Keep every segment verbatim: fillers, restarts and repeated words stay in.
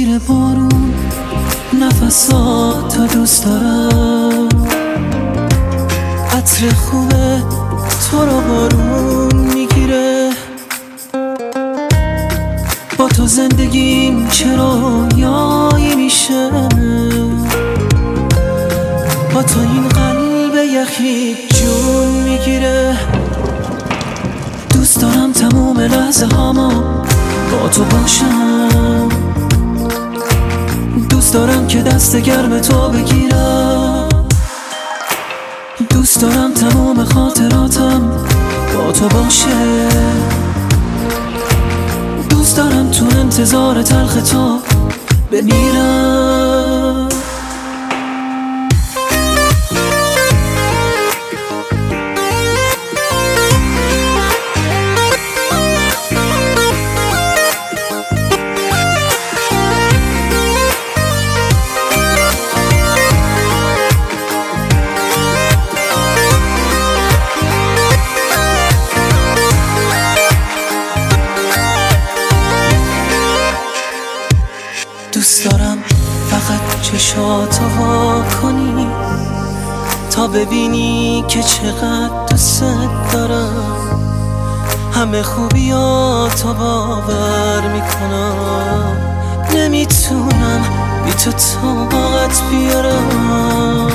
زیر بارون نفساتو دوست دارم، عطر خوبه تو رو بارون میگیره. با تو زندگیم چرا یایی میشه، با تو این قلب یخی جون میگیره. دوست دارم تموم لحظه هاما با تو باشم، دوست دارم که دست گرم تو بگیرم، دوست دارم تموم خاطراتم با تو باشه، دوست دارم تو انتظار تلخ تو بمیرم. دوست دارم فقط چشاتو وا کنی تا ببینی که چقدر دوست دارم. همه خوبیاتو باور میکنم، نمیتونم بی تو طاقت بیارم.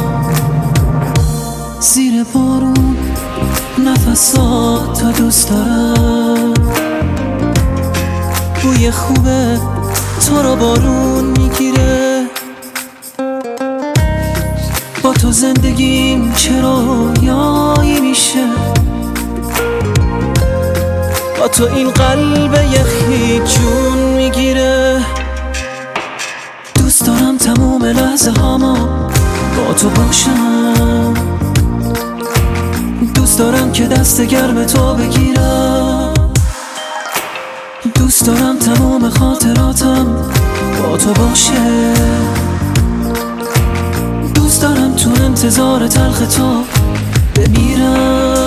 زیر بارون نفساتو دوست دارم، بوی خوبه تو رو بارون میگیره. با تو زندگیم چرا یایی میشه، با تو این قلب یخی جون میگیره. دوست دارم تموم لحظه هاما با تو باشم، دوست دارم که دست گرم تو بگیرم، دوست دارم تمام خاطراتم با تو باشه، دوست دارم تو انتظار تلخ تو بمیرم.